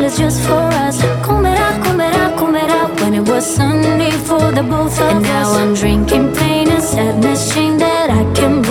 was just for us. Come it out when it was Sunday for the both of us. And now I'm drinking pain and sadness, shame that I can